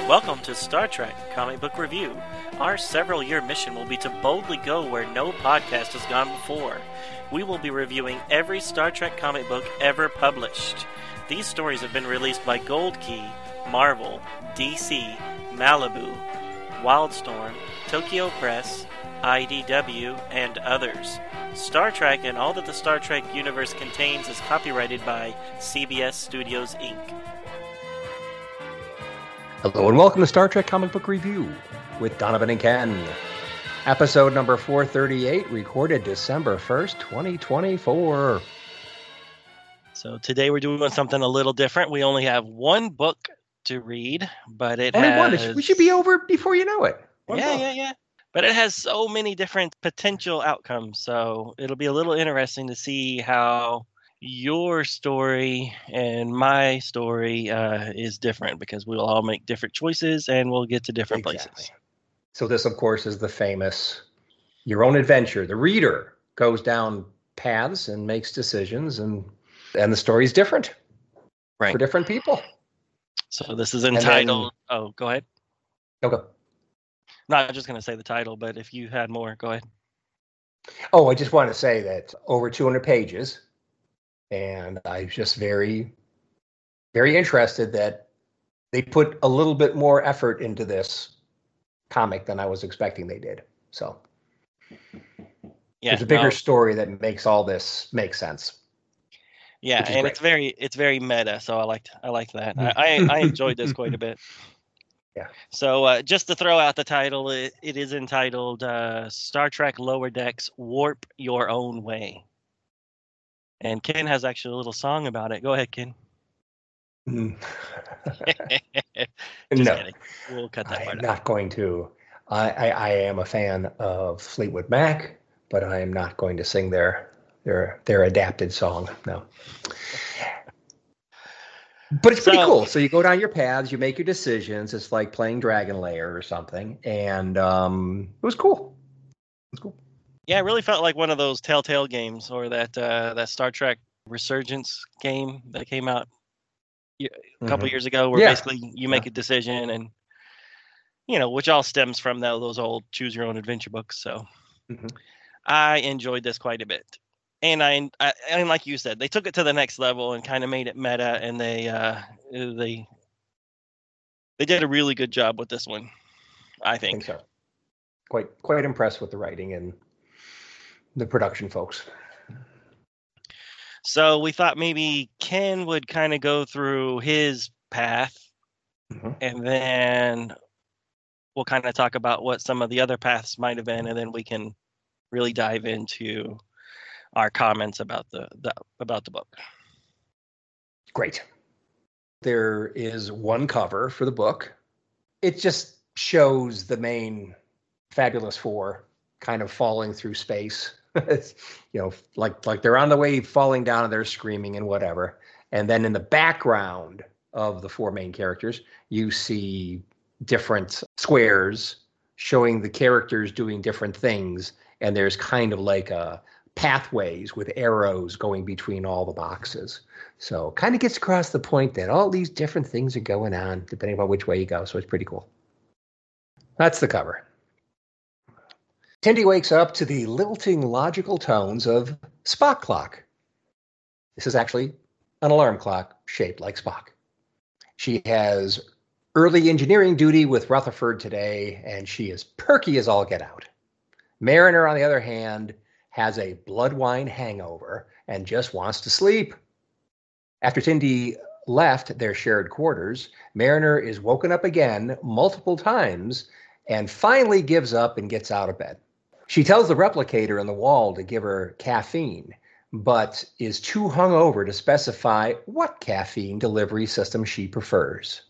Welcome to Star Trek Comic Book Review. Our several-year mission will be to boldly go where no podcast has gone before. We will be reviewing every Star Trek comic book ever published. These stories have been released by Gold Key, Marvel, DC, Malibu, Wildstorm, Tokyo Press, IDW, and others. Star Trek and all that the Star Trek universe contains is copyrighted by CBS Studios, Inc. Hello and welcome to Star Trek Comic Book Review with Donovan and Ken. Episode number 438, recorded December 1st, 2024. So today we're doing something a little different. We only have one book to read, but it only has... one. We should be over before you know it. Yeah. But it has so many different potential outcomes, so it'll be a little interesting to see how your story and my story is different, because we'll all make different choices and we'll get to different places. So this, of course, is the famous your own adventure. The reader goes down paths and makes decisions, and the story's different for different people. So this is entitled... Oh, go ahead. Okay. No, I was just going to say the title, but if you had more, go ahead. Oh, I just want to say that over 200 pages. And I'm just very, very interested that they put a little bit more effort into this comic than I was expecting they did. So there's a bigger story that makes all this make sense. Yeah, and great. it's very meta. So I liked that. I enjoyed this quite a bit. Yeah. So just to throw out the title, it is entitled Star Trek Lower Decks: Warp Your Own Way. And Ken has actually a little song about it. Go ahead, Ken. No. Kidding. We'll cut that part out. I'm not going to. I am a fan of Fleetwood Mac, but I am not going to sing their adapted song. No. But it's pretty cool. So you go down your paths, you make your decisions. It's like playing Dragon Lair or something. And it was cool. Yeah, it really felt like one of those Telltale games, or that Star Trek Resurgence game that came out a couple years ago, where basically you make a decision, and which all stems from those old choose your own adventure books. So I enjoyed this quite a bit, and I like you said, they took it to the next level and kind of made it meta, and they did a really good job with this one. I think so. Quite impressed with the writing and the production folks. So we thought maybe Ken would kind of go through his path, and then we'll kind of talk about what some of the other paths might have been, and then we can really dive into our comments about the book. Great. There is one cover for the book. It just shows the main Fabulous Four kind of falling through space. It's, like they're on the way falling down and they're screaming and whatever. And then in the background of the four main characters, you see different squares showing the characters doing different things. And there's kind of like pathways with arrows going between all the boxes. So kind of gets across the point that all these different things are going on depending on which way you go. So it's pretty cool. That's the cover. Tendi wakes up to the lilting logical tones of Spock clock. This is actually an alarm clock shaped like Spock. She has early engineering duty with Rutherford today, and she is perky as all get out. Mariner, on the other hand, has a blood wine hangover and just wants to sleep. After Tendi left their shared quarters, Mariner is woken up again multiple times and finally gives up and gets out of bed. She tells the replicator in the wall to give her caffeine, but is too hungover to specify what caffeine delivery system she prefers.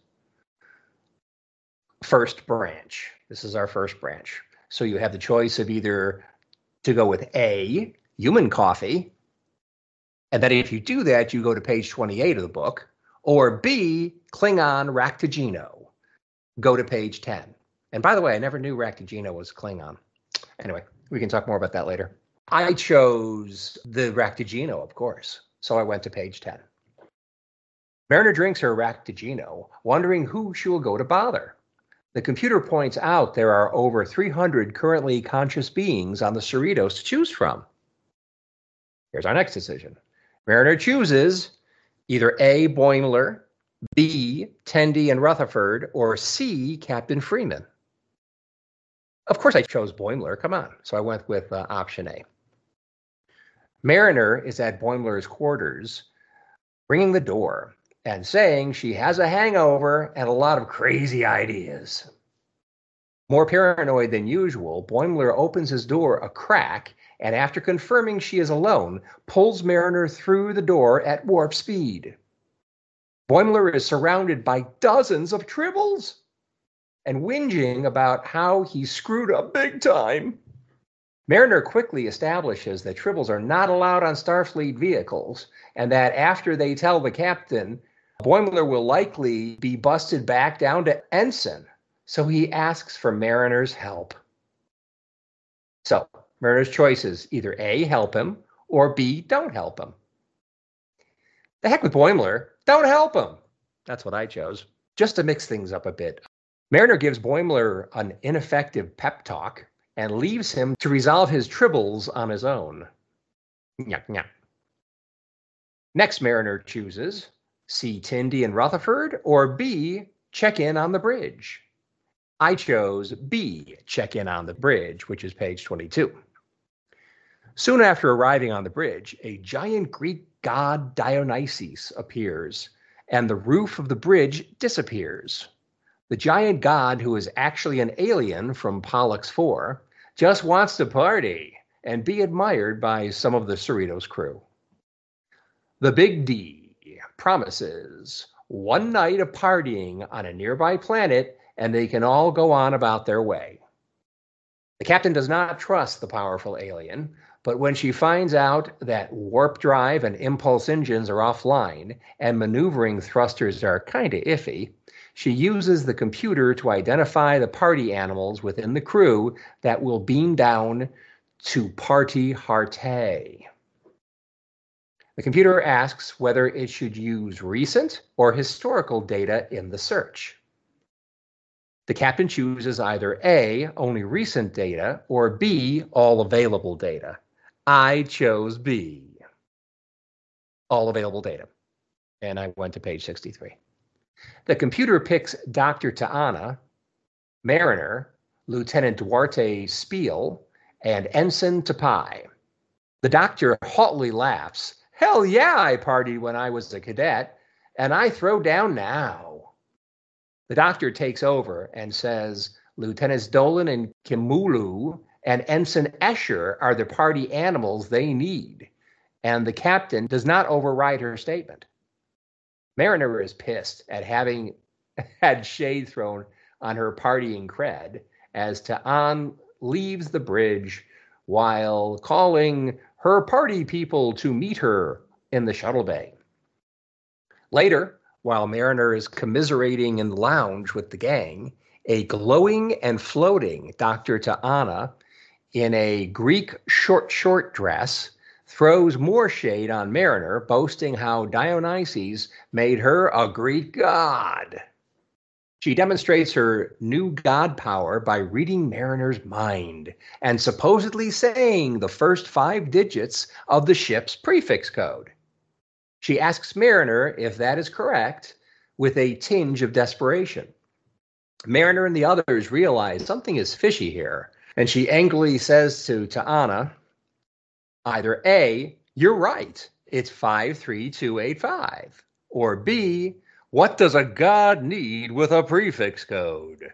First branch. This is our first branch. So you have the choice of either to go with A, human coffee, and then if you do that, you go to page 28 of the book, or B, Klingon Raktajino. Go to page 10. And by the way, I never knew Raktajino was Klingon. Anyway, we can talk more about that later. I chose the Raktajino, of course, so I went to page 10. Mariner drinks her Raktajino, wondering who she will go to bother. The computer points out there are over 300 currently conscious beings on the Cerritos to choose from. Here's our next decision. Mariner chooses either A, Boimler, B, Tendi and Rutherford, or C, Captain Freeman. Of course I chose Boimler, come on. So I went with option A. Mariner is at Boimler's quarters, ringing the door and saying she has a hangover and a lot of crazy ideas. More paranoid than usual, Boimler opens his door a crack and after confirming she is alone, pulls Mariner through the door at warp speed. Boimler is surrounded by dozens of tribbles and whinging about how he screwed up big time. Mariner quickly establishes that tribbles are not allowed on Starfleet vehicles and that after they tell the captain, Boimler will likely be busted back down to ensign, so he asks for Mariner's help. So Mariner's choices either A, help him, or B, don't help him. The heck with Boimler, don't help him. That's what I chose, just to mix things up a bit. Mariner gives Boimler an ineffective pep talk and leaves him to resolve his tribbles on his own. Nyah, nyah. Next, Mariner chooses C, Tendi and Rutherford, or B, check in on the bridge. I chose B, check in on the bridge, which is page 22. Soon after arriving on the bridge, a giant Greek god Dionysus appears, and the roof of the bridge disappears. The giant god, who is actually an alien from Pollux 4, just wants to party and be admired by some of the Cerritos crew. The Big D promises one night of partying on a nearby planet and they can all go on about their way. The captain does not trust the powerful alien, but when she finds out that warp drive and impulse engines are offline and maneuvering thrusters are kind of iffy, she uses the computer to identify the party animals within the crew that will beam down to party Harte. The computer asks whether it should use recent or historical data in the search. The captain chooses either A, only recent data, or B, all available data. I chose B, all available data. And I went to page 63. The computer picks Dr. T'Ana, Mariner, Lieutenant Duarte Spiel, and Ensign Tapai. The doctor haughtily laughs. Hell yeah, I partied when I was a cadet, and I throw down now. The doctor takes over and says Lieutenants Dolan and Kimulu and Ensign Escher are the party animals they need, and the captain does not override her statement. Mariner is pissed at having had shade thrown on her partying cred as Ta'an leaves the bridge while calling her party people to meet her in the shuttle bay. Later, while Mariner is commiserating in the lounge with the gang, a glowing and floating Dr. T'Ana in a Greek short dress throws more shade on Mariner, boasting how Dionysus made her a Greek god. She demonstrates her new god power by reading Mariner's mind and supposedly saying the first 5 digits of the ship's prefix code. She asks Mariner if that is correct with a tinge of desperation. Mariner and the others realize something is fishy here, and she angrily says to T'Ana, either A, you're right, it's 53285, or B, what does a god need with a prefix code?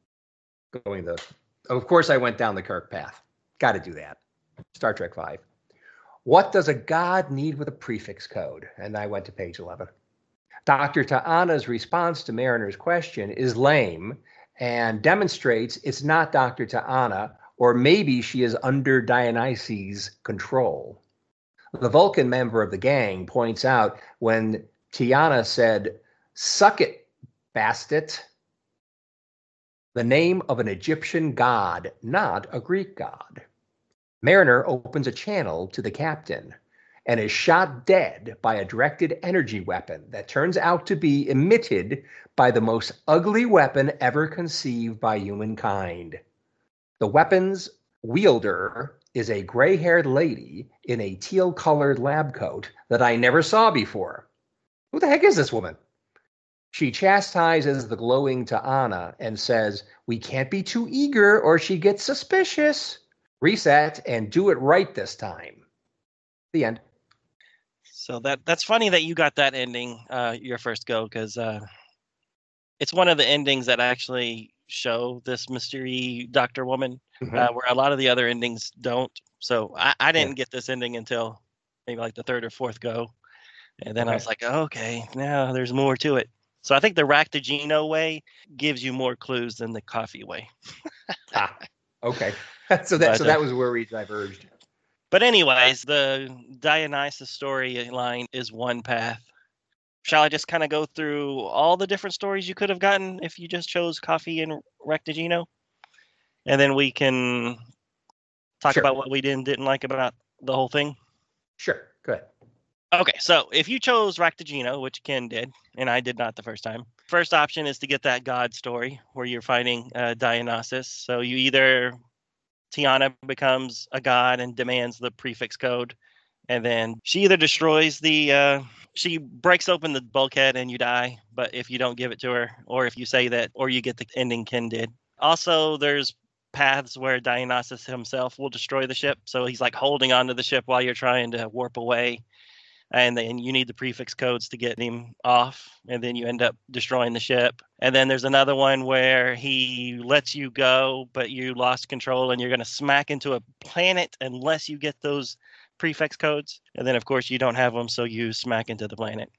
Of course I went down the Kirk path. Got to do that. Star Trek 5. What does a god need with a prefix code? And I went to page 11. Dr. Ta'ana's response to Mariner's question is lame and demonstrates it's not Dr. T'Ana, or maybe she is under Dionysus' control. The Vulcan member of the gang points out when Tiana said, "Suck it, bastet," the name of an Egyptian god, not a Greek god. Mariner opens a channel to the captain and is shot dead by a directed energy weapon that turns out to be emitted by the most ugly weapon ever conceived by humankind. The weapon's wielder is a gray-haired lady in a teal-colored lab coat that I never saw before. Who the heck is this woman? She chastises the glowing T'Ana and says, "We can't be too eager or she gets suspicious. Reset and do it right this time." The end. So that's funny that you got that ending your first go, because it's one of the endings that actually show this mystery doctor woman, where a lot of the other endings don't. So I didn't get this ending until maybe like the third or fourth go. And then I was like, okay, now there's more to it. So I think the Raktajino way gives you more clues than the coffee way. Okay. So that was where we diverged. But anyways, the Dionysus storyline is one path. Shall I just kind of go through all the different stories you could have gotten if you just chose coffee and Raktajino? And then we can talk about what we didn't like about the whole thing? Sure. Go ahead. Okay, so if you chose Raktajino, which Ken did, and I did not the first time, first option is to get that God story where you're fighting Dionysus. So you either, T'Ana becomes a god and demands the prefix code, and then she either destroys she breaks open the bulkhead and you die, but if you don't give it to her, or if you say that, or you get the ending Ken did. Also, there's paths where Dionysus himself will destroy the ship, so he's like holding onto the ship while you're trying to warp away. And then you need the prefix codes to get him off, and then you end up destroying the ship. And then there's another one where he lets you go, but you lost control, and you're going to smack into a planet unless you get those prefix codes. And then, of course, you don't have them, so you smack into the planet.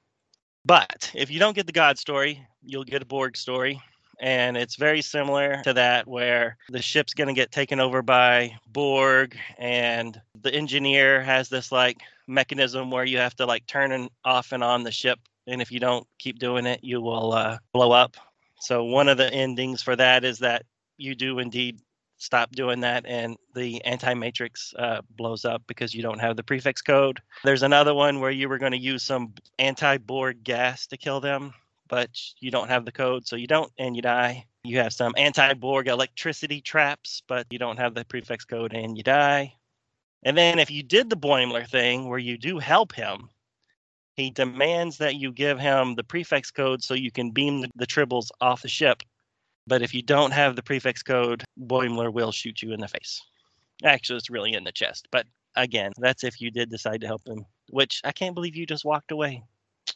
But if you don't get the God story, you'll get a Borg story. And it's very similar to that, where the ship's going to get taken over by Borg, and the engineer has this like mechanism where you have to like turn off and on the ship. And if you don't keep doing it, you will blow up. So one of the endings for that is that you do indeed stop doing that, and the anti-matrix blows up because you don't have the prefix code. There's another one where you were going to use some anti-Borg gas to kill them, but you don't have the code, so you don't, and you die. You have some anti-Borg electricity traps, but you don't have the prefix code, and you die. And then if you did the Boimler thing, where you do help him, he demands that you give him the prefix code so you can beam the tribbles off the ship. But if you don't have the prefix code, Boimler will shoot you in the face. Actually, it's really in the chest. But again, that's if you did decide to help him, which I can't believe you just walked away.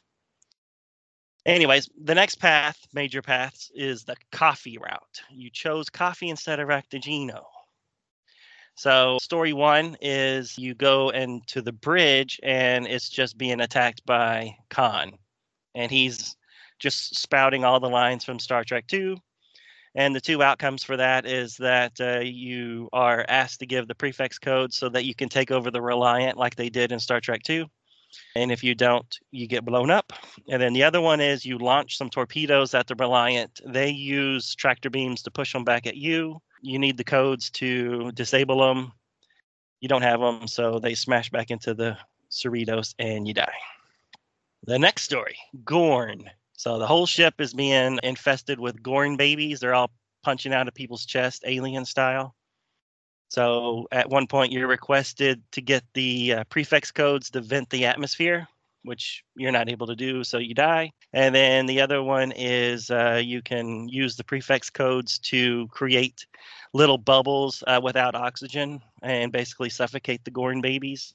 Anyways, the next path, major paths, is the coffee route. You chose coffee instead of Raktajino. So story one is you go into the bridge and it's just being attacked by Khan. And he's just spouting all the lines from Star Trek 2. And the two outcomes for that is that you are asked to give the prefix code so that you can take over the Reliant like they did in Star Trek 2. And if you don't, you get blown up. And then the other one is you launch some torpedoes at the Reliant. They use tractor beams to push them back at you. You need the codes to disable them. You don't have them, so they smash back into the Cerritos and you die. The next story, Gorn. So the whole ship is being infested with Gorn babies. They're all punching out of people's chest, alien style. So at one point, you're requested to get the prefix codes to vent the atmosphere, which you're not able to do, so you die. And then the other one is you can use the prefix codes to create little bubbles without oxygen and basically suffocate the Gorn babies.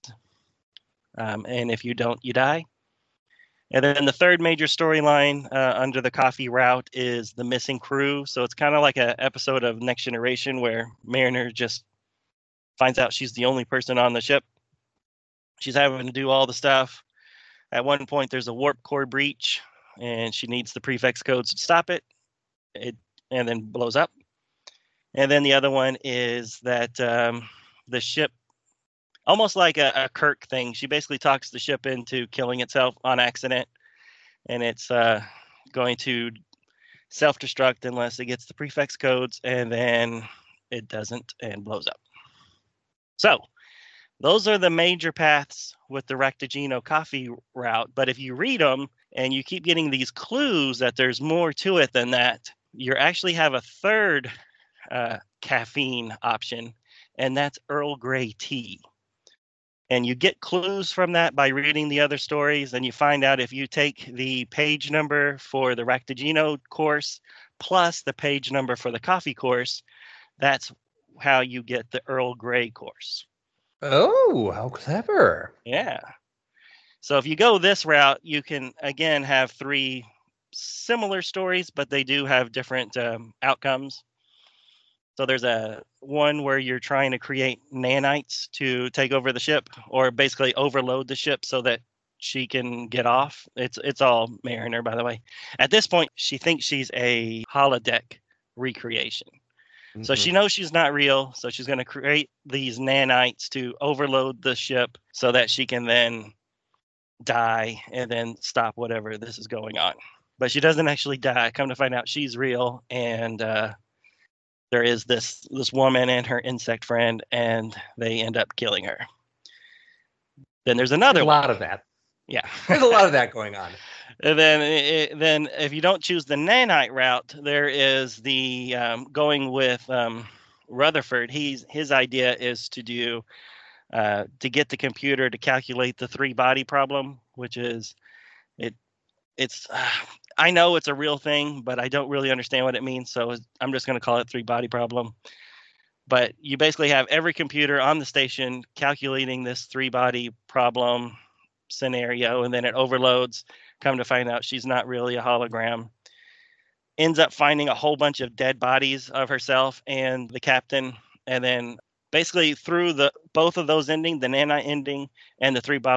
And if you don't, you die. And then the third major storyline under the coffee route is the missing crew. So it's kind of like an episode of Next Generation where Mariner just finds out she's the only person on the ship. She's having to do all the stuff. At one point, there's a warp core breach, and she needs the prefix codes to stop it. And then blows up. And then the other one is that the ship, almost like a Kirk thing, she basically talks the ship into killing itself on accident, and it's going to self-destruct unless it gets the prefix codes, and then it doesn't and blows up. So Those are the major paths with the Rectagino coffee route. But if you read them and you keep getting these clues that there's more to it than that, you actually have a third caffeine option, and that's Earl Grey tea. And you get clues from that by reading the other stories, and you find out if you take the page number for the Rectagino course plus the page number for the coffee course, that's how you get the Earl Grey course. Oh, how clever. Yeah. So if you go this route, you can, again, have 3 similar stories, but they do have different outcomes. So there's a one where you're trying to create nanites to take over the ship, or basically overload the ship so that she can get off. It's all Mariner, by the way. At this point, she thinks she's a holodeck recreation. Mm-hmm. So she knows she's not real. So she's going to create these nanites to overload the ship so that she can then die and then stop whatever this is going on. But she doesn't actually die. Come to find out, she's real, and there is this woman and her insect friend, and they end up killing her. Then there's another a lot of that. Yeah. There's a lot of that going on. And then if you don't choose the nanite route, there is the going with Rutherford. His idea is to do to get the computer to calculate the 3-body problem, which is it's I know it's a real thing, but I don't really understand what it means. So I'm just going to call it 3-body problem. But you basically have every computer on the station calculating this 3-body problem scenario, and then it overloads. Come to find out, she's not really a hologram. Ends up finding a whole bunch of dead bodies of herself and the captain. And then basically through both of those ending, the nanite ending and the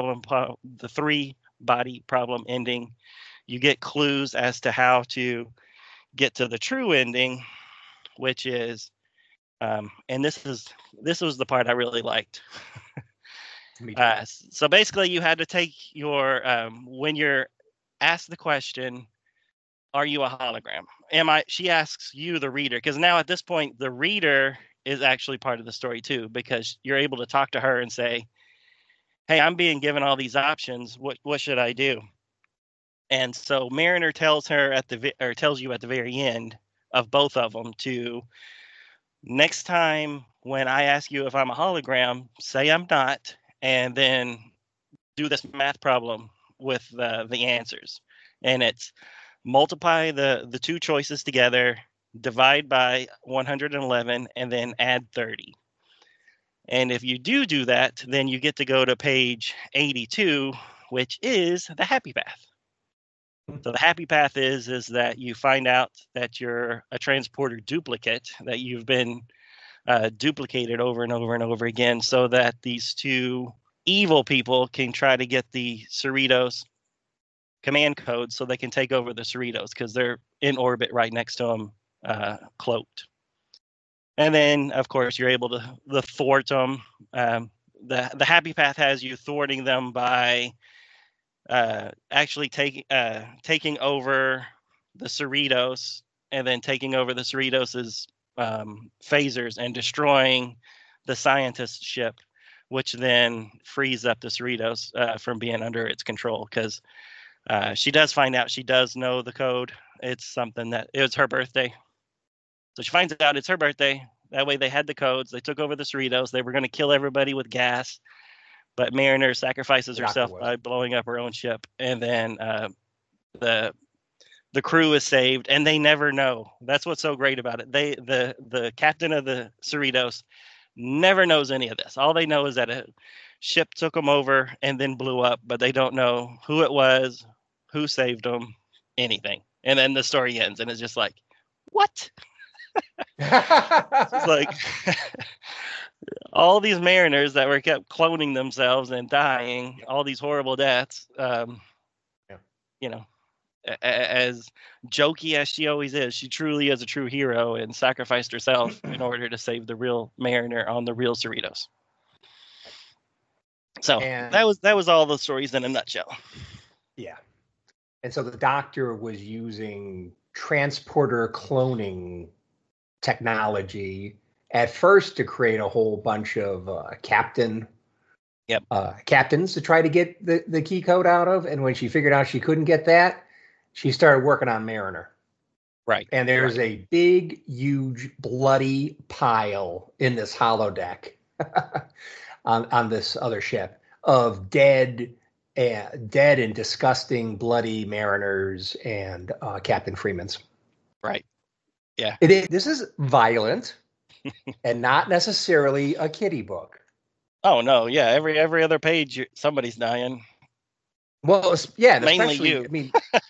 3-body problem ending, you get clues as to how to get to the true ending, which is, and this was the part I really liked. So basically, you had to take your when you're asked the question, "Are you a hologram?" She asks you, the reader, because now at this point, the reader is actually part of the story too, because you're able to talk to her and say, "Hey, I'm being given all these options. What should I do?" And so Mariner tells you at the very end of both of them to, next time when I ask you if I'm a hologram, say I'm not, and then do this math problem with the answers. And it's multiply the 2 choices together, divide by 111, and then add 30. And if you do that, then you get to go to page 82, which is the happy path. So the happy path is that you find out that you're a transporter duplicate, that you've been duplicated over and over and over again, so that these 2 evil people can try to get the Cerritos command code so they can take over the Cerritos, because they're in orbit right next to them, cloaked. And then, of course, you're able to thwart them. The happy path has you thwarting them by actually taking over the Cerritos, and then taking over the Cerritos' phasers and destroying the scientist ship, which then frees up the Cerritos from being under its control, because she does find out she does know the code. It's something that it was her birthday. So she finds out it's her birthday. That way they had the codes. They took over the Cerritos. They were going to kill everybody with gas. But Mariner sacrifices herself by blowing up her own ship. And then the crew is saved, and they never know. That's what's so great about it. The captain of the Cerritos never knows any of this. All they know is that a ship took them over and then blew up, but they don't know who it was, who saved them, anything. And then the story ends, and it's just like, what? It's like all these mariners that were kept cloning themselves and dying, all these horrible deaths. You know, as jokey as she always is, she truly is a true hero and sacrificed herself in order to save the real Mariner on the real Cerritos. So that was all the stories in a nutshell. Yeah. And so the Doctor was using transporter cloning technology at first to create a whole bunch of captain Yep. Captains to try to get the key code out of. And when she figured out she couldn't get that, she started working on Mariner. Right. And there's a big, huge, bloody pile in this holodeck on this other ship of dead and disgusting, bloody mariners and Captain Freeman's. Right. Yeah. This is violent and not necessarily a kiddie book. Oh no, yeah. Every other page, somebody's dying. Well, yeah, mainly you. I mean,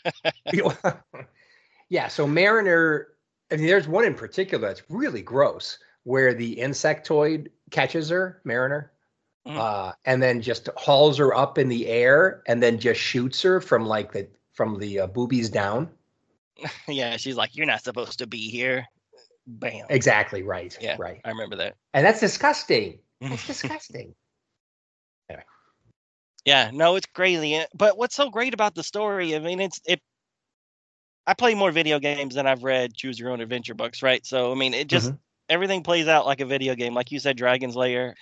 yeah. So Mariner. I mean, there's one in particular that's really gross, where the insectoid catches her, Mariner, and then just hauls her up in the air, and then just shoots her from the boobies down. Yeah, she's like, "You're not supposed to be here." Bam. Exactly right. Yeah, right. I remember that. And that's disgusting. It's disgusting. Anyway. Yeah, no, it's crazy. But what's so great about the story? I mean, I play more video games than I've read choose your own adventure books, right? So I mean, it just everything plays out like a video game, like you said, Dragon's Lair.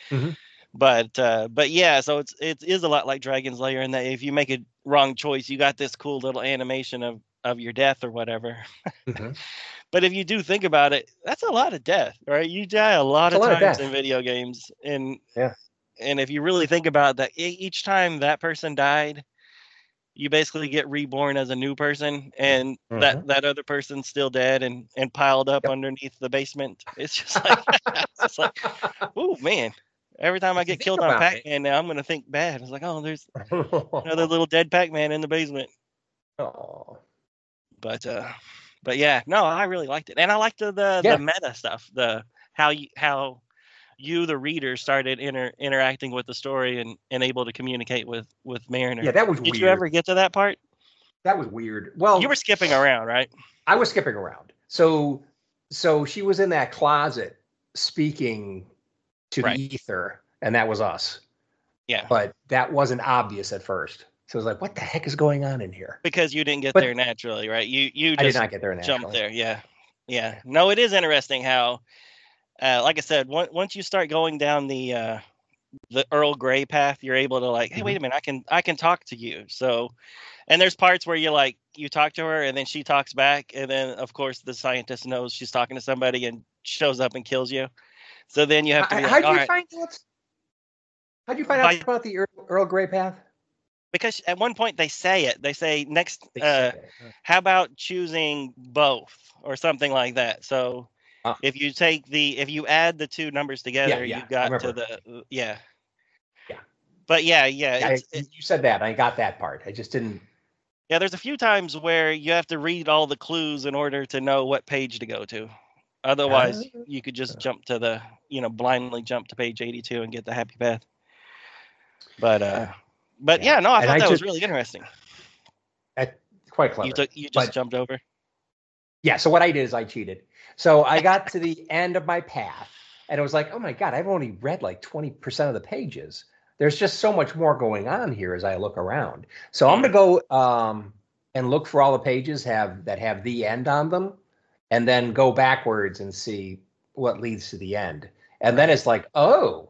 But yeah, so it is a lot like Dragon's Lair in that if you make a wrong choice, you got this cool little animation of your death or whatever. But if you do think about it, that's a lot of death, right? You die a lot of times in video games, and if you really think about that, each time that person died, you basically get reborn as a new person, and that other person's still dead and piled up underneath the basement. It's just like, oh man. Every time I get killed on Pac-Man now, I'm going to think bad. It's like, oh, there's another little dead Pac-Man in the basement. Oh. But yeah, no, I really liked it. And I liked the meta stuff, how you, the reader, started interacting with the story and able to communicate with Mariner. Yeah, that was weird. Did you ever get to that part? That was weird. Well, you were skipping around, right? I was skipping around. So she was in that closet speaking to the ether, and that was us. Yeah. But that wasn't obvious at first. So I was like, what the heck is going on in here? Because you didn't get there naturally, right? You just I did not get there naturally. Jumped there. Yeah. No, it is interesting how, like I said, once you start going down the Earl Grey path, you're able to like, hey, wait a minute, I can talk to you. So, and there's parts where you talk to her and then she talks back, and then of course the scientist knows she's talking to somebody and shows up and kills you. So then you have to be like, how'd you find out about the Earl Grey path? Because at one point they say it. They say next. How about choosing both or something like that? So if you add the two numbers together, you got to the yeah. But yeah. You said that. I got that part. I just didn't. Yeah, there's a few times where you have to read all the clues in order to know what page to go to. Otherwise, you could just jump to blindly jump to page 82 and get the happy path. But yeah, no, I thought that was really interesting. Quite clever. You just jumped over? Yeah, so what I did is I cheated. So I got to the end of my path, and it was like, oh my God, I've only read like 20% of the pages. There's just so much more going on here as I look around. So I'm going to go and look for all the pages that have the end on them, and then go backwards and see what leads to the end. And then it's like, oh.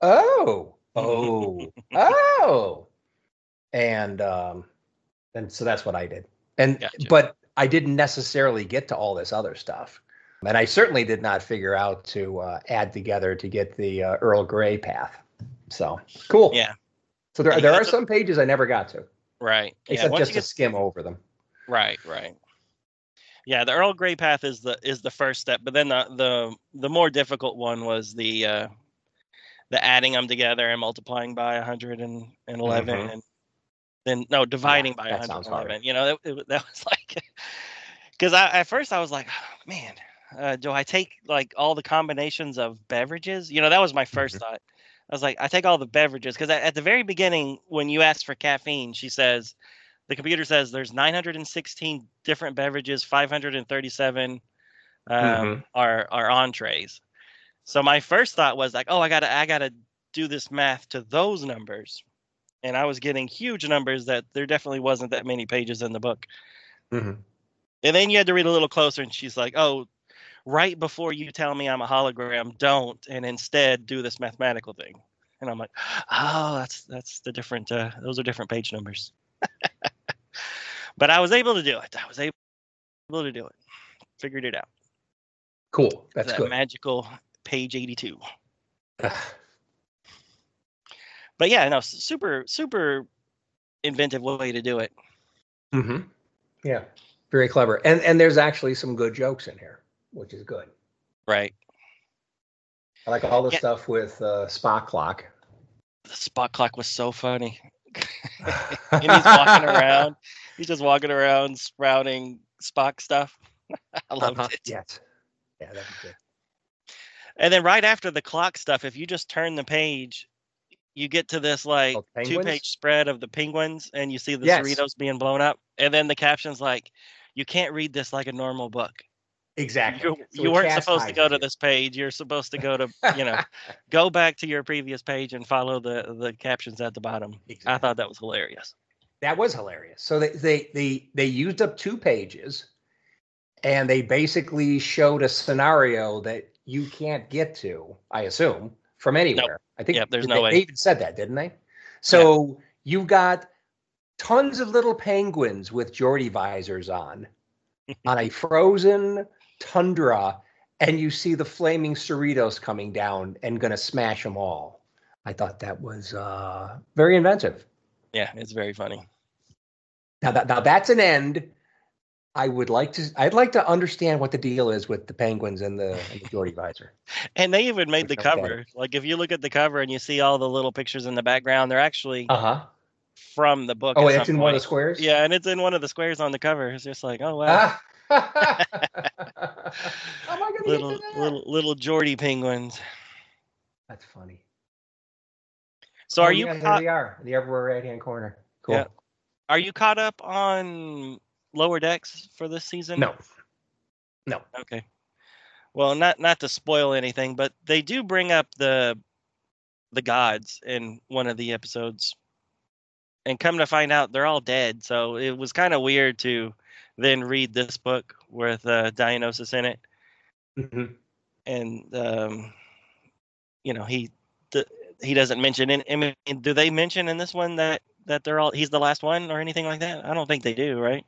And so that's what I did. But I didn't necessarily get to all this other stuff. And I certainly did not figure out to add together to get the Earl Grey path. So cool. Yeah. So there are some pages I never got to. Right. Except just to skim over them. Right. Yeah, the Earl Grey path is the first step, but then the more difficult one was the adding them together and multiplying by 111 and then dividing by 111. That was like, because at first I was like, oh, man, do I take like all the combinations of beverages? That was my first thought. I was like, I take all the beverages because at the very beginning when you asked for caffeine, the computer says there's 916 different beverages, 537 are entrees. So my first thought was like, oh, I gotta do this math to those numbers, and I was getting huge numbers that there definitely wasn't that many pages in the book. And then you had to read a little closer, and she's like, oh, right before you tell me I'm a hologram, don't, and instead do this mathematical thing. And I'm like, oh, that's the different. Those are different page numbers. But I was able to do it. I was able to do it. Figured it out. Cool. That's that good. Magical page 82. But yeah, no, super inventive way to do it. Mm-hmm. Yeah, very clever. And there's actually some good jokes in here, which is good. Right. I like all the stuff with Spock Clock. The Spock Clock was so funny. And he's walking around. He's just walking around sprouting Spock stuff. I loved it. Yes. Yeah, that'd be good. And then right after the clock stuff, if you just turn the page, you get to this like 2-page spread of the penguins, and you see the Cerritos being blown up. And then the caption's like, you can't read this like a normal book. Exactly. You weren't supposed to go to this page. You're supposed to go to, go back to your previous page and follow the captions at the bottom. Exactly. I thought that was hilarious. That was hilarious. So they used up 2 pages, and they basically showed a scenario that you can't get to, I assume, from anywhere. Nope. I think there's no way. They even said that, didn't they? So you've got tons of little penguins with Geordie visors on a frozen tundra, and you see the flaming Cerritos coming down and going to smash them all. I thought that was very inventive. Yeah, it's very funny. Now that's an end. I'd like to understand what the deal is with the penguins and the Geordie visor. And they even made the cover. Like if you look at the cover and you see all the little pictures in the background, they're actually from the book. Oh, it's in one of the squares? Yeah, and it's in one of the squares on the cover. It's just like, oh wow. How am I gonna get to that? Little Geordie penguins. That's funny. So are you there they are, in the upper right hand corner. Cool. Yeah. Are you caught up on Lower Decks for this season? No. Okay. Well, not to spoil anything, but they do bring up the gods in one of the episodes, and come to find out they're all dead. So it was kind of weird to then read this book with Dionysus in it. Mm-hmm. And he doesn't mention I mean, do they mention in this one that he's the last one or anything like that? I don't think they do, right?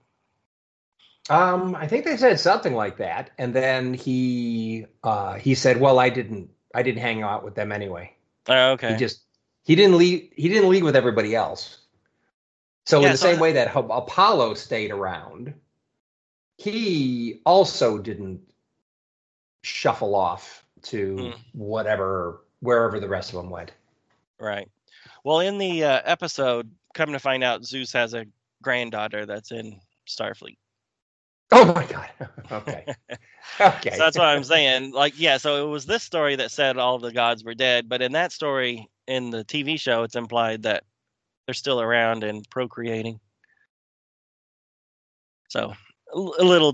I think they said something like that, and then he said, "Well, I didn't hang out with them anyway." Oh, okay. He didn't leave with everybody else. So in the same way that Apollo stayed around, he also didn't shuffle off to wherever the rest of them went. Right. Well, in the episode, come to find out, Zeus has a granddaughter that's in Starfleet. Oh my God. Okay. Okay. So that's what I'm saying. So it was this story that said all the gods were dead, but in that story, in the TV show, it's implied that they're still around and procreating. So a little.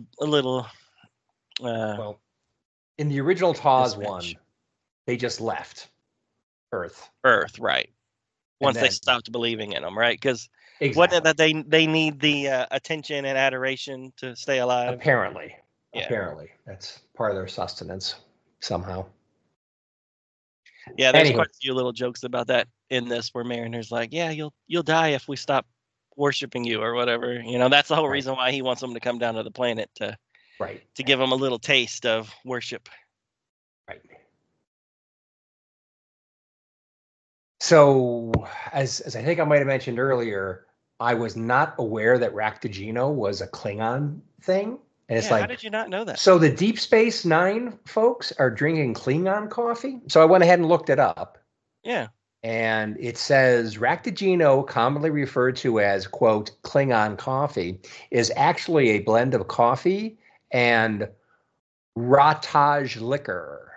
Well, in the original TOS one, they just left Earth. Right. Once they stopped believing in them, right? Because what that they need the attention and adoration to stay alive. Apparently, that's part of their sustenance somehow. Yeah, there's quite a few little jokes about that in this, where Mariner's like, "Yeah, you'll die if we stop worshiping you," or whatever. That's the whole reason why he wants them to come down to the planet to give them a little taste of worship. Right. So, as I think I might have mentioned earlier, I was not aware that Raktajino was a Klingon thing. And it's how did you not know that? So the Deep Space Nine folks are drinking Klingon coffee. So I went ahead and looked it up. Yeah. And it says Raktajino, commonly referred to as, quote, Klingon coffee, is actually a blend of coffee and Rataj liquor.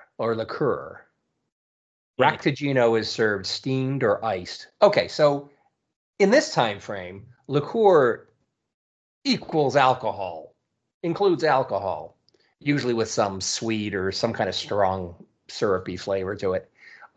Raktajino is served steamed or iced. Okay, so in this time frame, liqueur equals alcohol, includes alcohol, usually with some sweet or some kind of strong syrupy flavor to it.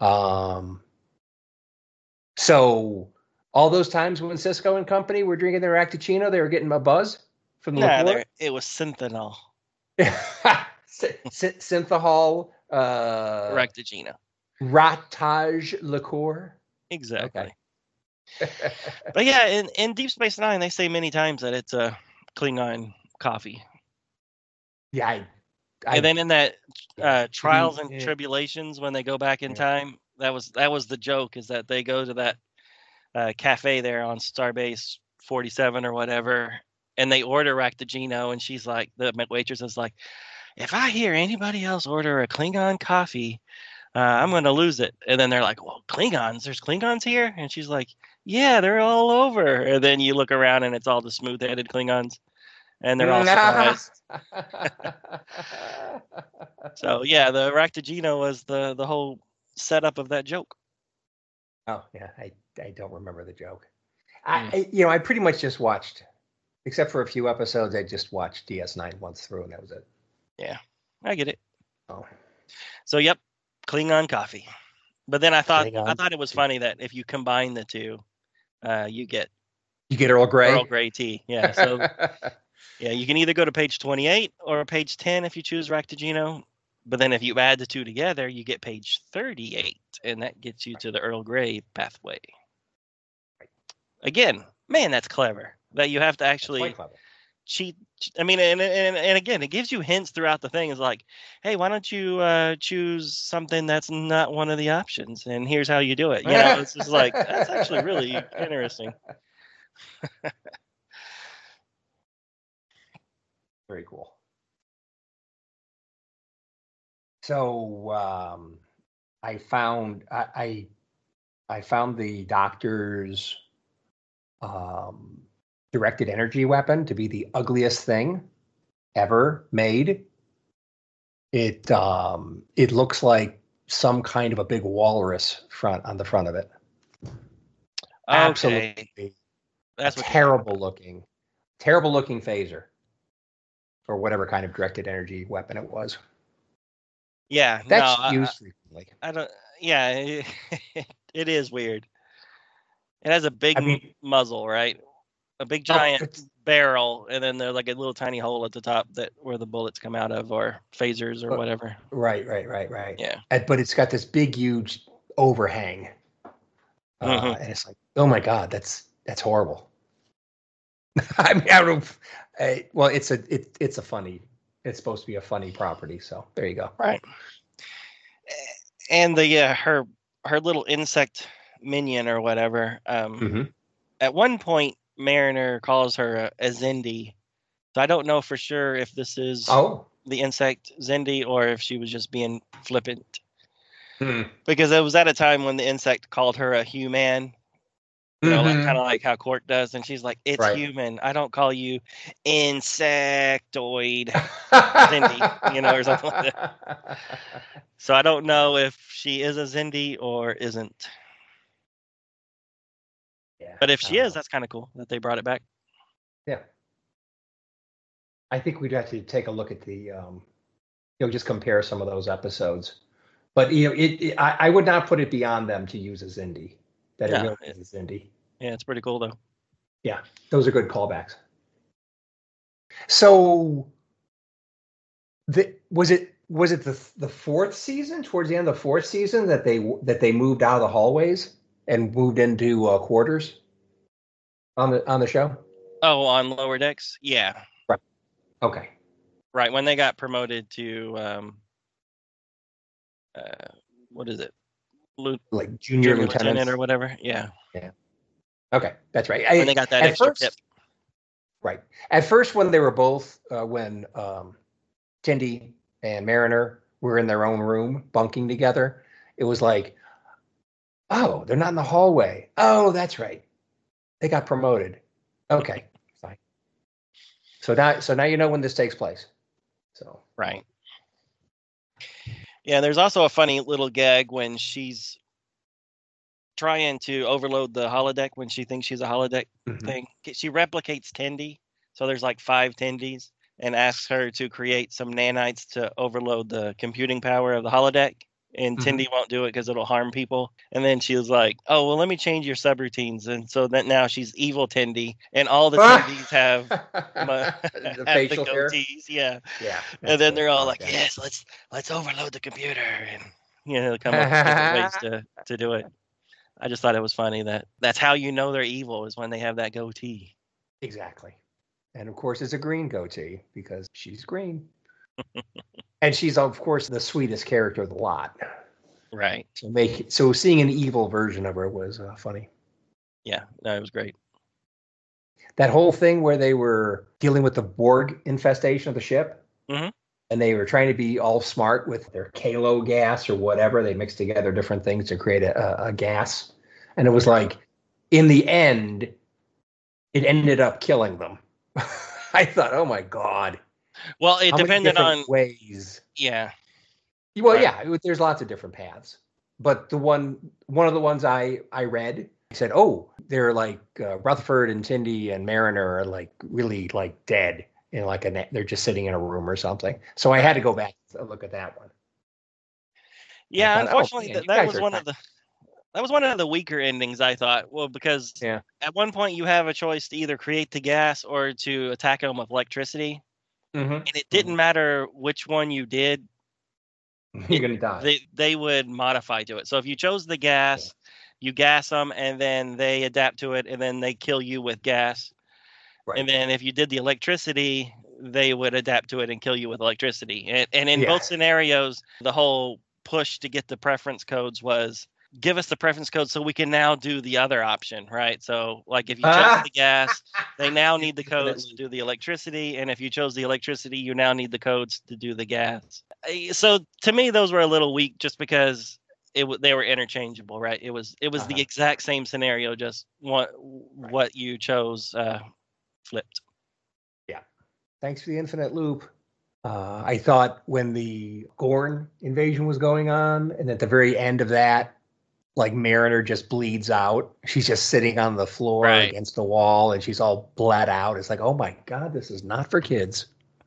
So all those times when Cisco and company were drinking their Raktajino, they were getting a buzz from the liqueur? It was Synthanol. Synthahol. Raktajino. Ratage liqueur. Exactly. Okay. But yeah, in Deep Space Nine, they say many times that it's a Klingon coffee. Yeah, and then in that Trials and yeah. Tribulations, when they go back in time, that was the joke, is that they go to that cafe there on Starbase 47 or whatever, and they order Ractagino, and she's like, the waitress is like, if I hear anybody else order a Klingon coffee, I'm going to lose it. And then they're like, well, Klingons, there's Klingons here? And she's like, yeah, they're all over. And then you look around and it's all the smooth-headed Klingons, and they're all surprised. So yeah, the Ractagino was the whole setup of that joke. Oh yeah, I don't remember the joke. I pretty much just watched, except for a few episodes, I just watched DS9 once through, and that was it. Yeah, I get it. Oh. So yep, Klingon coffee. But then I thought it was funny that if you combine the two, you get Earl Grey. Earl Grey tea. Yeah. So yeah, you can either go to page 28 or page 10 if you choose Ractagino. But then if you add the two together, you get page 38, and that gets you to the Earl Grey pathway. Again, man, that's clever. That you have to actually cheat. I mean, and again, it gives you hints throughout the thing. It's like, hey, why don't you choose something that's not one of the options, and here's how you do it. You know, it's just like, that's actually really interesting. Very cool. So I found the Doctor's directed energy weapon to be the ugliest thing ever made. It looks like some kind of a big walrus on the front of it. Okay. Absolutely, that's terrible looking phaser, or whatever kind of directed energy weapon it was. Yeah, that's used frequently. I don't. Yeah, it is weird. It has a big muzzle, right? A big giant barrel, and then there's like a little tiny hole at the top where the bullets come out of, or phasers, or whatever. Right. Yeah. But it's got this big, huge overhang, and it's like, oh my God, that's horrible. I mean, I don't. Well, it's a funny. It's supposed to be a funny property, so there you go. Right. And the her little insect minion or whatever. At one point, Mariner calls her a Xindi. So I don't know for sure if this is the insect Xindi or if she was just being flippant. Because it was at a time when the insect called her a human. You know, like, kind of like how Quark does, and she's like, "It's human. I don't call you insectoid, Xindi," you know, or something like that. So I don't know if she is a Xindi or isn't. Yeah. But if she is, that's kind of cool that they brought it back. Yeah. I think we'd have to take a look at the, just compare some of those episodes. But I would not put it beyond them to use a Xindi. That it really is a Xindi. Yeah, it's pretty cool though. Yeah, those are good callbacks. So, was it the fourth season, towards the end of the fourth season, that they moved out of the hallways and moved into quarters on the show? Oh, on Lower Decks, yeah. Right. Okay. Right, when they got promoted to what is it? Like junior lieutenant or whatever. Yeah. Yeah. Okay, that's right. When they got that extra tip. Right. At first, when they were both, when Tendi and Mariner were in their own room bunking together, it was like, oh, they're not in the hallway. Oh, that's right. They got promoted. Okay, fine. So now you know when this takes place. So right. Yeah, there's also a funny little gag when she's trying to overload the holodeck when she thinks she's a holodeck thing. She replicates Tendi, so there's like 5 Tendis, and asks her to create some nanites to overload the computing power of the holodeck. And Tendi won't do it because it'll harm people. And then she was like, "Oh, well, let me change your subroutines." And so that now she's evil Tendi, and all the Tendis have the facial goatees. Yeah. Yeah. And then they're all like, "Yes, let's overload the computer." And come up with different ways to do it. I just thought it was funny that's how you know they're evil is when they have that goatee. Exactly. And of course, it's a green goatee because she's green. And she's, of course, the sweetest character of the lot. Right. So seeing an evil version of her was funny. Yeah, no, it was great. That whole thing where they were dealing with the Borg infestation of the ship, and they were trying to be all smart with their Kalo gas or whatever. They mixed together different things to create a gas. And it was like, in the end, it ended up killing them. I thought, oh my God. Well, it depended on ways. Yeah. Well, right. Yeah, there's lots of different paths. But one of the ones I read said, oh, they're like Rutherford and Tindy and Mariner are like really like dead in like they're just sitting in a room or something. So I had to go back and look at that one. Yeah, unfortunately, that was one of the weaker endings, I thought. Well, because at one point you have a choice to either create the gas or to attack them with electricity. And it didn't matter which one you did. You're going to die. They would modify to it. So if you chose the gas, you gas them, and then they adapt to it, and then they kill you with gas. Right. And then if you did the electricity, they would adapt to it and kill you with electricity. And in both scenarios, the whole push to get the preference codes was give us the preference code so we can now do the other option, right? So like if you chose the gas, they now need the codes to do the electricity. And if you chose the electricity, you now need the codes to do the gas. So to me, those were a little weak just because they were interchangeable, right? It was the exact same scenario, just what you chose flipped. Yeah. Thanks for the infinite loop. I thought when the Gorn invasion was going on, and at the very end of that, like Mariner just bleeds out. She's just sitting on the floor against the wall, and she's all bled out. It's like, oh my God, this is not for kids.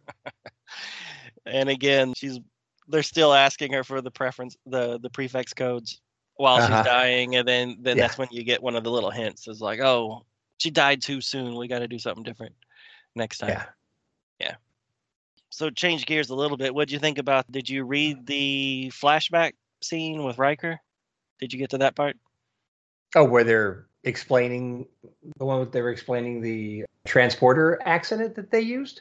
And again, they're still asking her for the preference, the prefix codes while she's dying, and then that's when you get one of the little hints. It's like, oh, she died too soon. We got to do something different next time. Yeah. So change gears a little bit. What'd you think about? Did you read the flashback scene with Riker? Did you get to that part? Oh, where they're explaining the transporter accident that they used?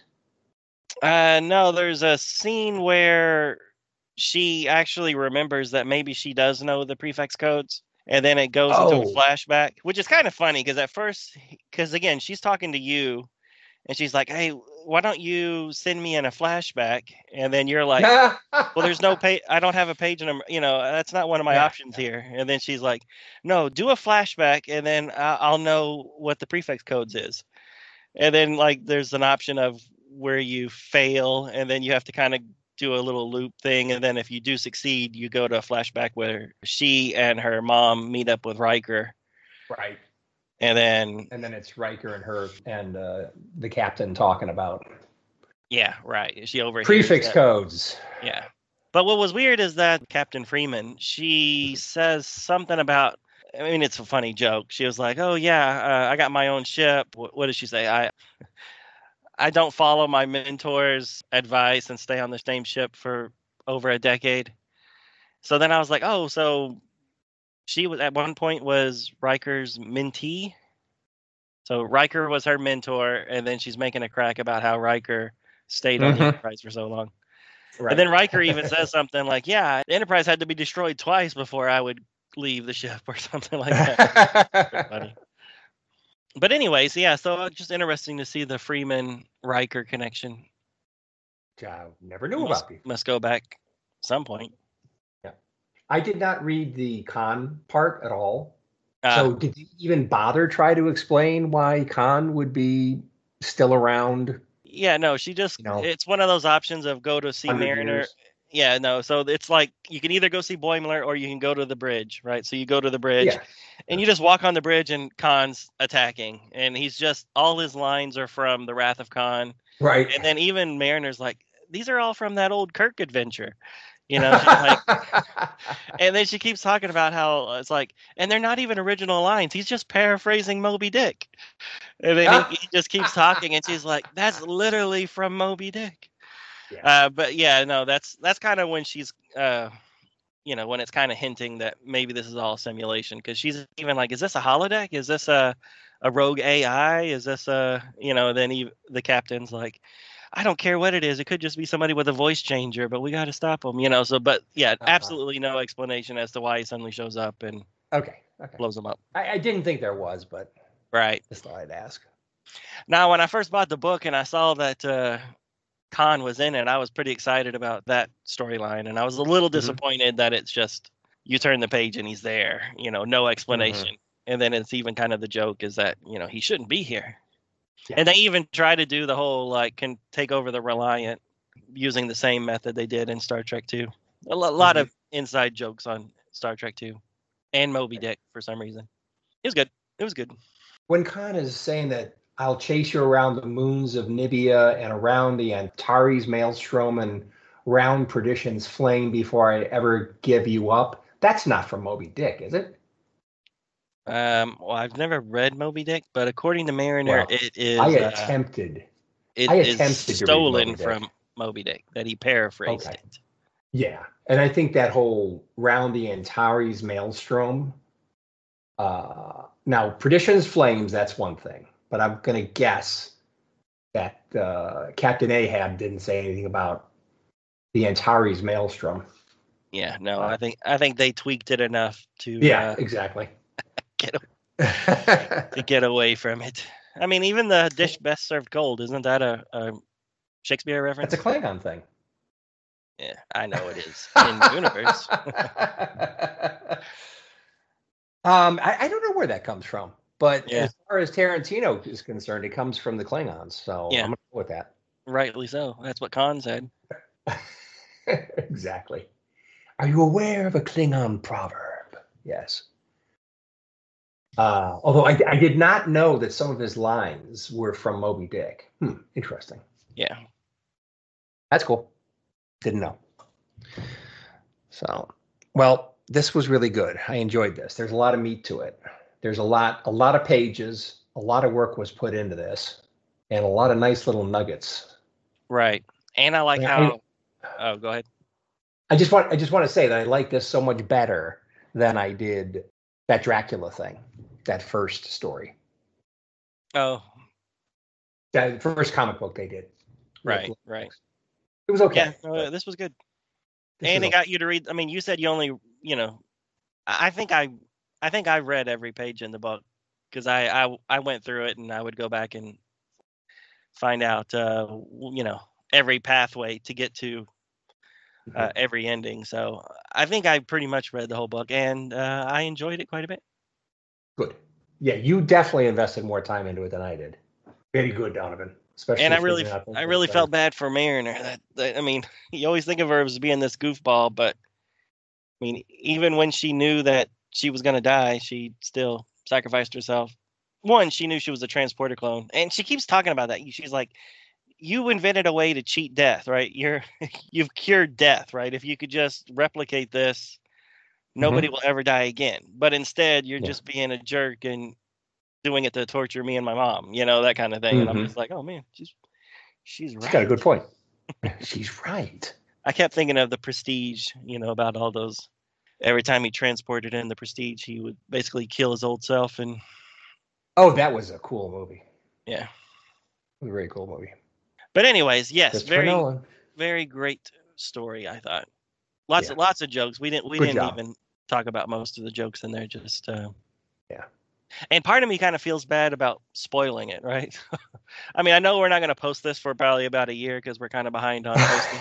No, there's a scene where she actually remembers that maybe she does know the prefix codes, and then it goes into a flashback, which is kind of funny because again, she's talking to you, and she's like, hey, why don't you send me in a flashback? And then you're like, well, there's no page. I don't have a page number. That's not one of my options here. And then she's like, no, do a flashback, and then I'll know what the prefix codes is. And then like there's an option of where you fail, and then you have to kind of do a little loop thing. And then if you do succeed, you go to a flashback where she and her mom meet up with Riker. Right. And then it's Riker and her and the captain talking about. Yeah, right. She overhears prefix codes. Yeah. But what was weird is that Captain Freeman, she says something about, I mean, it's a funny joke. She was like, oh, yeah, I got my own ship. What did she say? I don't follow my mentor's advice and stay on the same ship for over a decade. So then I was like, oh, so she was at one point was Riker's mentee. So Riker was her mentor, and then she's making a crack about how Riker stayed on the Enterprise for so long. Right. And then Riker even says something like, yeah, the Enterprise had to be destroyed twice before I would leave the ship or something like that. Funny. But anyways, so just interesting to see the Freeman-Riker connection. I never knew about it. Must go back some point. Yeah. I did not read the Khan part at all. So did you even bother try to explain why Khan would be still around? Yeah, no, she just, it's one of those options of go to see Mariner. Years. Yeah, no, so it's like you can either go see Boimler or you can go to the bridge, right? So you go to the bridge and you just walk on the bridge and Khan's attacking. And he's just, all his lines are from The Wrath of Khan. Right. And then even Mariner's like, these are all from that old Kirk adventure. She's like, and then she keeps talking about how it's like, and they're not even original lines. He's just paraphrasing Moby Dick. And then he just keeps talking, and she's like, that's literally from Moby Dick. Yeah. But yeah, no, that's kind of when she's when it's kind of hinting that maybe this is all simulation, because she's even like, is this a holodeck? Is this a rogue AI? Is this then the captain's like, I don't care what it is. It could just be somebody with a voice changer, but we got to stop him, so, but yeah, absolutely no explanation as to why he suddenly shows up and blows them up. I didn't think there was, but just thought I'd ask. Now, when I first bought the book and I saw that Khan was in it, I was pretty excited about that storyline, and I was a little disappointed that it's just you turn the page and he's there, no explanation. And then it's even kind of the joke is that he shouldn't be here. Yeah. And they even try to do the whole like can take over the Reliant using the same method they did in Star Trek 2. A lot of inside jokes on Star Trek 2 and Moby Dick for some reason. It was good. When Khan is saying that I'll chase you around the moons of Nibia and around the Antares maelstrom and round perdition's flame before I ever give you up, that's not from Moby Dick, is it? Well, I've never read Moby Dick, but according to Mariner, it is. I attempted is stolen from Moby Dick. That he paraphrased it. Yeah, and I think that whole round the Antares maelstrom. Now, Perdition's flames, that's one thing, but I'm going to guess that Captain Ahab didn't say anything about the Antares maelstrom. Yeah, no, I think they tweaked it enough to. Yeah, exactly. to get away from it. I mean, even the dish best served cold, isn't that a Shakespeare reference? That's a Klingon thing. Yeah, I know it is in the universe. I don't know where that comes from, but as far as Tarantino is concerned, it comes from the Klingons. So I'm going to go with that. Rightly so. That's what Khan said. Exactly. Are you aware of a Klingon proverb? Yes. Although I did not know that some of his lines were from Moby Dick. Interesting. Yeah. That's cool. Didn't know. So, well, this was really good. I enjoyed this. There's a lot of meat to it. There's a lot of pages. A lot of work was put into this, and a lot of nice little nuggets. Right. And I like how. Oh, go ahead. I just want to say that I like this so much better than I did that Dracula thing, that first story. Oh. That first comic book they did. Right. It was okay. Yeah, this was good. And it got you to read. I mean, you said you only, I think I read every page in the book because I went through it and I would go back and find out, every pathway to get to every ending. So I think I pretty much read the whole book and I enjoyed it quite a bit. Good. Yeah, you definitely invested more time into it than I did. Very good, Donovan. Especially and I really felt bad for Mariner. That I mean, you always think of her as being this goofball, but I mean, even when she knew that she was going to die, she still sacrificed herself. One, she knew she was a transporter clone, and she keeps talking about that. She's like, "You invented a way to cheat death, right? You've cured death, right? If you could just replicate this, nobody will ever die again. But instead, you're just being a jerk and doing it to torture me and my mom, that kind of thing." And I'm just like, oh man, she's right. She's got a good point. She's right. I kept thinking of the Prestige, about all those. Every time he transported in the Prestige, he would basically kill his old self. And that was a cool movie. Yeah, it was a very cool movie. But anyways, yes, very great story. I thought lots of jokes. We didn't even talk about most of the jokes in there. Just And part of me kind of feels bad about spoiling it, right? I mean, I know we're not going to post this for probably about a year because we're kind of behind on posting.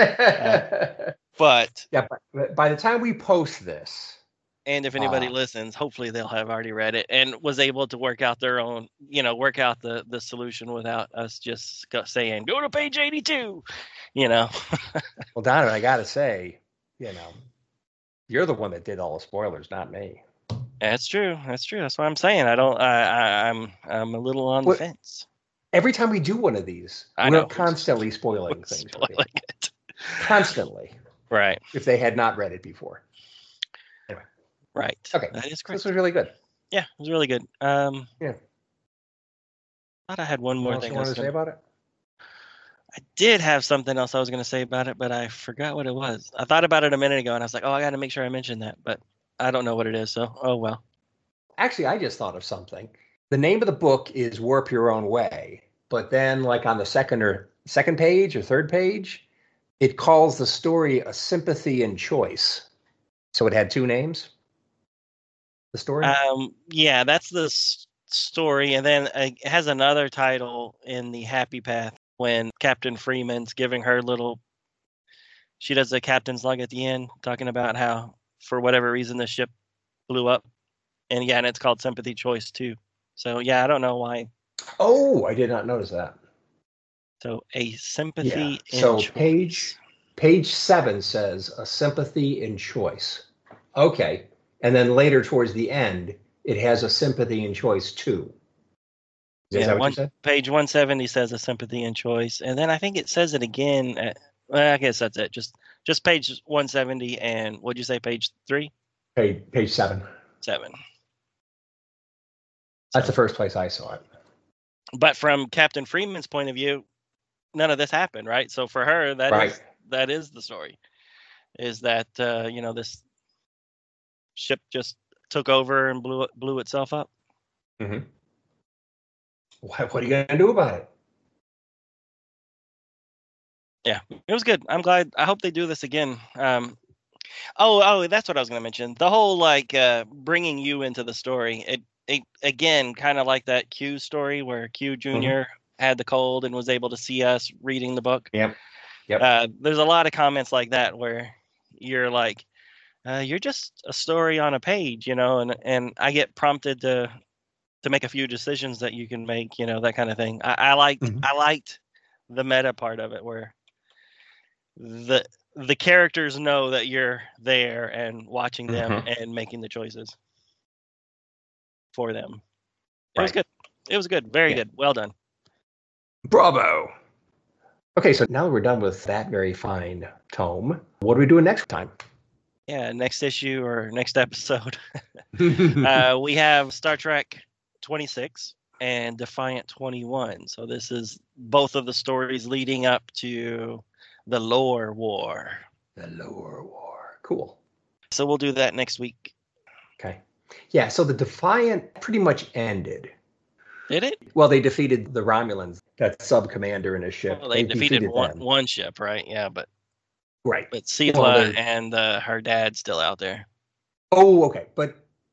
But by the time we post this, and if anybody listens, hopefully they'll have already read it and was able to work out their own, work out the solution without us just saying, go to page 82, Well, Donovan, I got to say, you're the one that did all the spoilers, not me. That's true. That's what I'm saying. I'm a little on the fence. Every time we do one of these, we're constantly spoiling things. It. Constantly. Right. If they had not read it before. Anyway. Right. Okay. That is correct. This was really good. Yeah, it was really good. Yeah. I thought I had one more thing you wanted to say about it? I did have something else I was going to say about it, but I forgot what it was. I thought about it a minute ago, and I was like, oh, I got to make sure I mention that, but I don't know what it is, so oh well. Actually, I just thought of something. The name of the book is Warp Your Own Way, but then like on the second page or third page, it calls the story A Sympathy in Choice. So it had two names, the story? Yeah, that's the story, and then it has another title in the Happy Path when Captain Freeman's giving her she does the captain's log at the end, talking about how, for whatever reason, the ship blew up. And yeah, and it's called Sympathy Choice too. So yeah, I don't know why. Oh, I did not notice that. So A Sympathy in so Choice. Page 7 says A Sympathy in Choice. Okay. And then later towards the end, it has A Sympathy in Choice too. Is that what you said? Page 170 says A Sympathy in Choice. And then I think it says it again. Well, I guess that's it. Just page 170 and what'd you say, page 3? Page 7. 7. That's the first place I saw it. But from Captain Freeman's point of view, none of this happened, right? So for her, that is the story. Is that this ship just took over and blew itself up? Mm-hmm. What are you gonna do about it? Yeah, it was good. I'm glad. I hope they do this again. Oh, that's what I was gonna mention. The whole bringing you into the story. It again, kind of like that Q story where Q Jr. had the cold and was able to see us reading the book. Yep. There's a lot of comments like that where you're like, you're just a story on a page, and I get prompted to make a few decisions that you can make, that kind of thing. I liked the meta part of it where the characters know that you're there and watching them and making the choices for them. It was good. It was good. Very good. Well done. Bravo. Okay, so now that we're done with that very fine tome, what are we doing next time? Yeah, next issue or next episode. We have Star Trek 26 and Defiant 21. So this is both of the stories leading up to the Lore War. The Lore War. Cool. So we'll do that next week. Okay. Yeah, so the Defiant pretty much ended. Did it? Well, they defeated the Romulans, that sub-commander in his ship. Well, they defeated one ship, right? Yeah, but right. But Sela and her dad's still out there. Oh, okay. But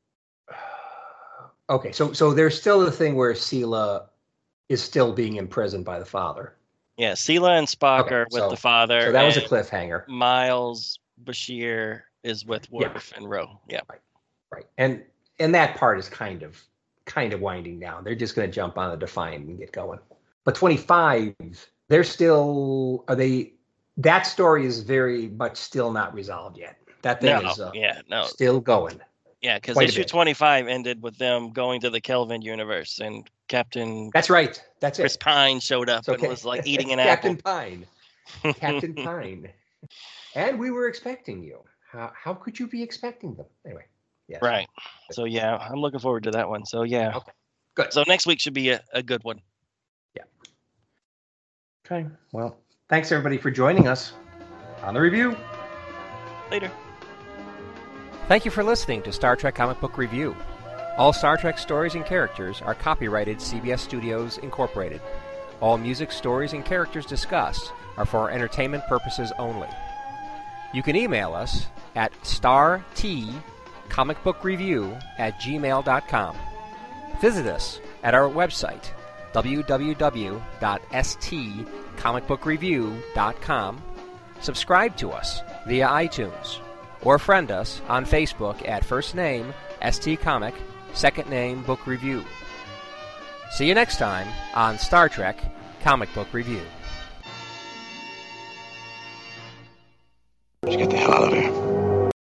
okay, so there's still the thing where Sela is still being imprisoned by the father. Yeah, Sela and Spock are with the father. So that was a cliffhanger. Miles Bashir is with Worf and Ro. Yeah. Right. And that part is kind of winding down. They're just going to jump on the Defiant and get going. But 25, they're still that story is very much still not resolved yet. That thing is still going. Yeah, because issue 25 ended with them going to the Kelvin universe, and Captain. That's right. That's Chris Pine showed up and was like eating an apple. Captain Pine. And we were expecting you. How could you be expecting them? Anyway. Yes. Right. So yeah, I'm looking forward to that one. So yeah. Okay. Good. So next week should be a good one. Yeah. Okay. Well, thanks everybody for joining us on the review. Later. Thank you for listening to Star Trek Comic Book Review. All Star Trek stories and characters are copyrighted CBS Studios Incorporated. All music, stories, and characters discussed are for entertainment purposes only. You can email us at startcomicbookreview@gmail.com. Visit us at our website, www.stcomicbookreview.com. Subscribe to us via iTunes, or friend us on Facebook at first name ST Comic, second name Book Review. See you next time on Star Trek Comic Book Review. Let's get the hell out of here.